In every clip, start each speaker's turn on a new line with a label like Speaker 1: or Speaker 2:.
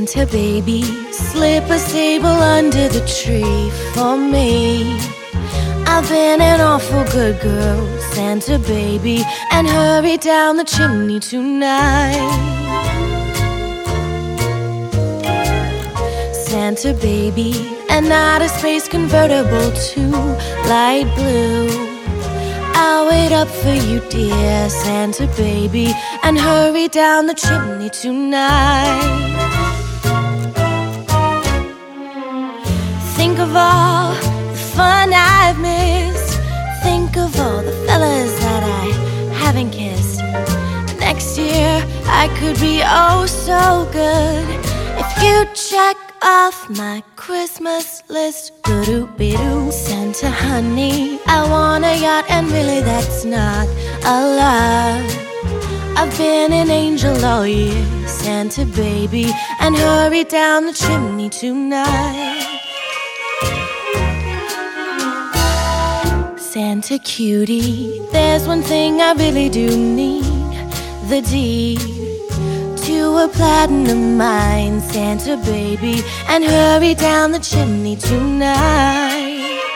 Speaker 1: Santa baby, slip a sable under the tree for me. I've been an awful good girl, Santa baby, and hurry down the chimney tonight. Santa baby, an outer space convertible to light blue. I'll wait up for you, dear Santa baby, and hurry down the chimney tonight. Think of all the fun I've missed. Think of all the fellas that I haven't kissed. Next year I could be oh so good if you check off my Christmas list. Doo-doo-be-doo. Santa honey, I want a yacht, and really that's not a lot. I've been an angel all year, Santa baby, and hurry down the chimney tonight. Santa cutie, there's one thing I really do need, the deed to a platinum mine, Santa baby, and hurry down the chimney tonight.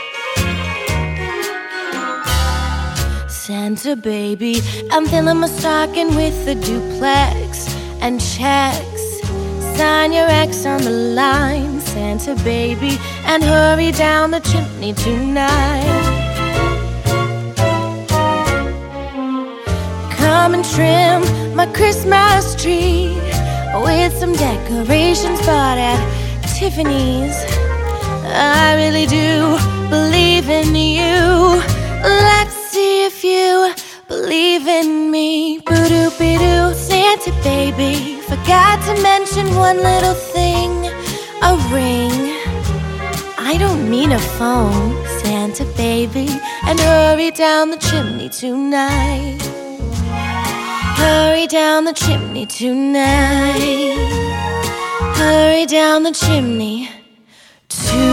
Speaker 1: Santa baby, I'm filling my stocking with a duplex and checks. Sign your ex on the line, Santa baby, and hurry down the chimney tonight. Come and trim my Christmas tree with some decorations bought at Tiffany's. I really do believe in you. Let's see if you believe in me. Boo-doo-be-doo. Santa baby, forgot to mention one little thing, a ring. I don't mean a phone, Santa baby, and hurry down the chimney tonight. Hurry down the chimney tonight. Hurry down the chimney tonight.